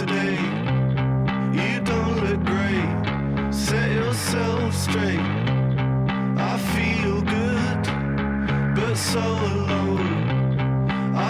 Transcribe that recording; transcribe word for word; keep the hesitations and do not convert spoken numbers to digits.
today. You don't look great. Set yourself straight. I feel good, but so alone.